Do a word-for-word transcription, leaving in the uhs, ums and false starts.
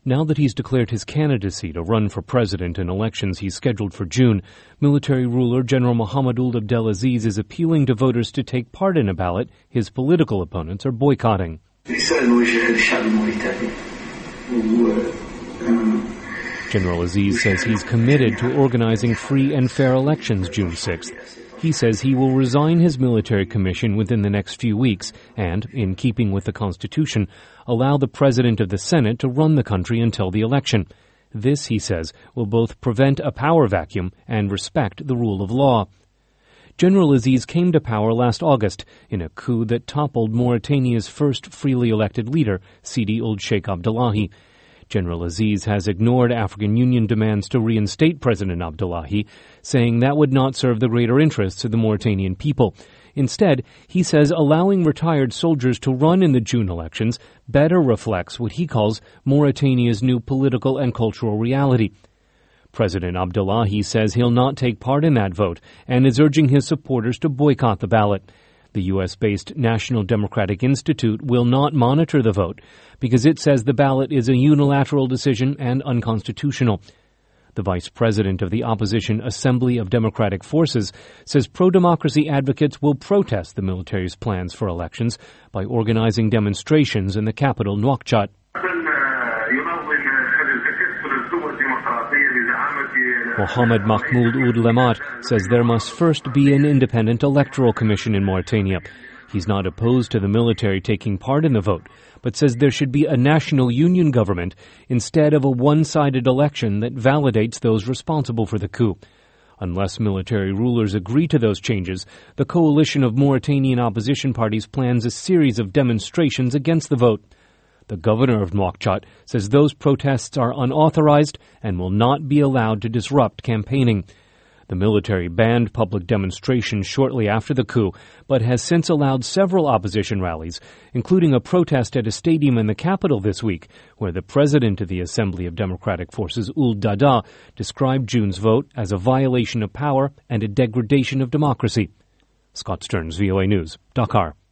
Now that he's declared his candidacy to run for president in elections he's scheduled for June, military ruler General Mohammed Ould Abdelaziz is appealing to voters to take part in a ballot his political opponents are boycotting. General Aziz says he's committed to organizing free and fair elections June sixth. He says he will resign his military commission within the next few weeks and, in keeping with the Constitution, allow the President of the Senate to run the country until the election. This, he says, will both prevent a power vacuum and respect the rule of law. General Aziz came to power last August in a coup that toppled Mauritania's first freely elected leader, Sidi Ould Sheikh Abdullahi. General Aziz has ignored African Union demands to reinstate President Abdullahi, saying that would not serve the greater interests of the Mauritanian people. Instead, he says allowing retired soldiers to run in the June elections better reflects what he calls Mauritania's new political and cultural reality. President Abdullahi says he'll not take part in that vote and is urging his supporters to boycott the ballot. The U S-based National Democratic Institute will not monitor the vote because it says the ballot is a unilateral decision and unconstitutional. The vice president of the opposition Assembly of Democratic Forces says pro-democracy advocates will protest the military's plans for elections by organizing demonstrations in the capital, Nouakchott. Mohamed Mahmoud Ould Lemmat says there must first be an independent electoral commission in Mauritania. He's not opposed to the military taking part in the vote, but says there should be a national union government instead of a one-sided election that validates those responsible for the coup. Unless military rulers agree to those changes, the coalition of Mauritanian opposition parties plans a series of demonstrations against the vote. The governor of Nouakchott says those protests are unauthorized and will not be allowed to disrupt campaigning. The military banned public demonstrations shortly after the coup, but has since allowed several opposition rallies, including a protest at a stadium in the capital this week, where the president of the Assembly of Democratic Forces, Ould Dada, described June's vote as a violation of power and a degradation of democracy. Scott Stearns, V O A News, Dakar.